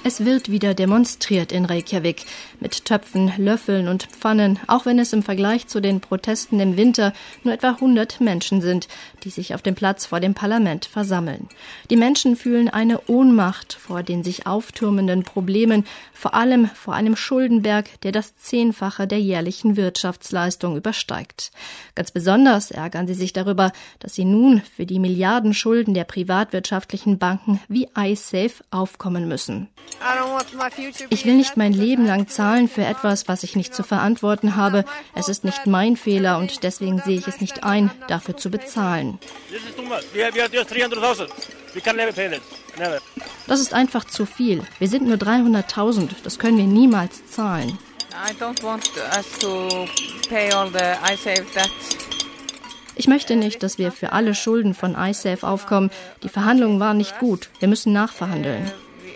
Es wird wieder demonstriert in Reykjavik mit Töpfen, Löffeln und Pfannen, auch wenn es im Vergleich zu den Protesten im Winter nur etwa 100 Menschen sind, die sich auf dem Platz vor dem Parlament versammeln. Die Menschen fühlen eine Ohnmacht vor den sich auftürmenden Problemen, vor allem vor einem Schuldenberg, der das 10-fache der jährlichen Wirtschaftsleistung übersteigt. Ganz besonders ärgern sie sich darüber, dass sie nun für die Milliardenschulden der privatwirtschaftlichen Banken wie iSafe aufkommen müssen. Ich will nicht mein Leben lang zahlen für etwas, was ich nicht zu verantworten habe. Es ist nicht mein Fehler und deswegen sehe ich es nicht ein, dafür zu bezahlen. Das ist einfach zu viel. Wir sind nur 300.000. Das können wir niemals zahlen. Ich möchte nicht, dass wir für alle Schulden von iSafe aufkommen. Die Verhandlungen waren nicht gut. Wir müssen nachverhandeln.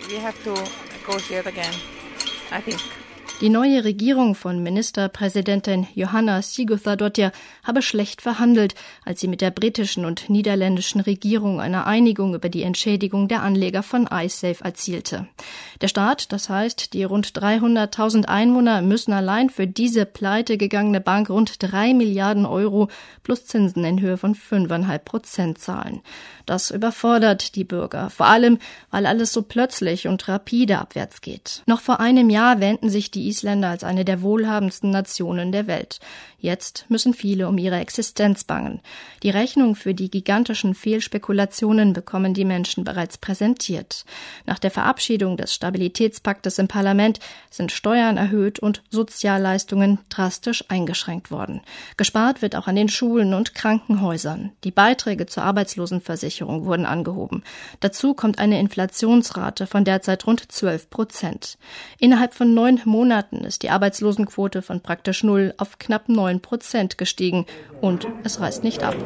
Die neue Regierung von Ministerpräsidentin Jóhanna Sigurðardóttir habe schlecht verhandelt, als sie mit der britischen und niederländischen Regierung eine Einigung über die Entschädigung der Anleger von iSafe erzielte. Der Staat, das heißt die rund 300.000 Einwohner, müssen allein für diese pleitegegangene Bank rund 3 Milliarden Euro plus Zinsen in Höhe von 5,5% zahlen. Das überfordert die Bürger, vor allem, weil alles so plötzlich und rapide abwärts geht. Noch vor einem Jahr wähnten sich die Isländer als eine der wohlhabendsten Nationen der Welt. Jetzt müssen viele um ihre Existenz bangen. Die Rechnung für die gigantischen Fehlspekulationen bekommen die Menschen bereits präsentiert. Nach der Verabschiedung des Stabilitätspaktes im Parlament sind Steuern erhöht und Sozialleistungen drastisch eingeschränkt worden. Gespart wird auch an den Schulen und Krankenhäusern. Die Beiträge zur Arbeitslosenversicherung wurden angehoben. Dazu kommt eine Inflationsrate von derzeit rund 12%. Innerhalb von 9 Monaten ist die Arbeitslosenquote von praktisch 0 auf knapp 9% gestiegen und es reißt nicht ab.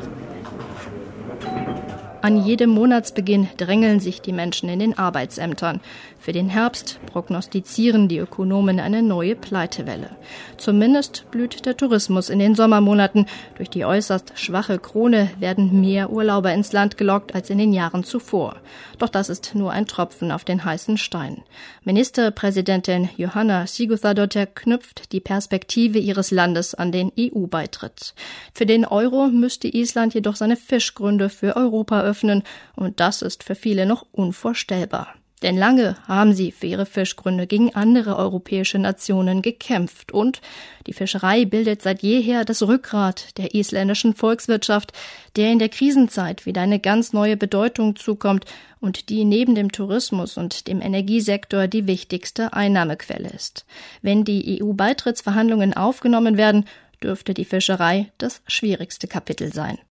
An jedem Monatsbeginn drängeln sich die Menschen in den Arbeitsämtern. Für den Herbst prognostizieren die Ökonomen eine neue Pleitewelle. Zumindest blüht der Tourismus in den Sommermonaten. Durch die äußerst schwache Krone werden mehr Urlauber ins Land gelockt als in den Jahren zuvor. Doch das ist nur ein Tropfen auf den heißen Stein. Ministerpräsidentin Jóhanna Sigurðardóttir knüpft die Perspektive ihres Landes an den EU-Beitritt. Für den Euro müsste Island jedoch seine Fischgründe für Europa öffnen und das ist für viele noch unvorstellbar. Denn lange haben sie für ihre Fischgründe gegen andere europäische Nationen gekämpft und die Fischerei bildet seit jeher das Rückgrat der isländischen Volkswirtschaft, der in der Krisenzeit wieder eine ganz neue Bedeutung zukommt und die neben dem Tourismus und dem Energiesektor die wichtigste Einnahmequelle ist. Wenn die EU-Beitrittsverhandlungen aufgenommen werden, dürfte die Fischerei das schwierigste Kapitel sein.